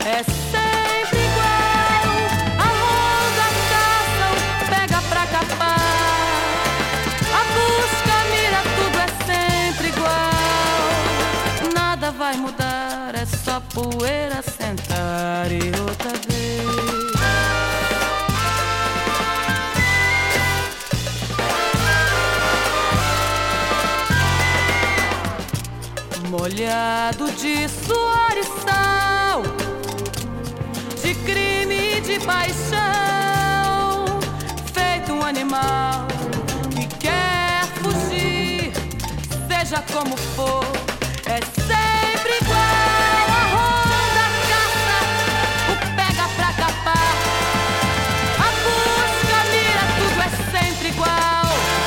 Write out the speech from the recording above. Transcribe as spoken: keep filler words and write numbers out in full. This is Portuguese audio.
é sempre igual. A ronda, a caça, o pega pra capar. A busca, a mira, tudo é sempre igual. Nada vai mudar, é só poeira sentar e outra vez. Molhado de suor e sal, de crime e de paixão, feito um animal que quer fugir, seja como for, é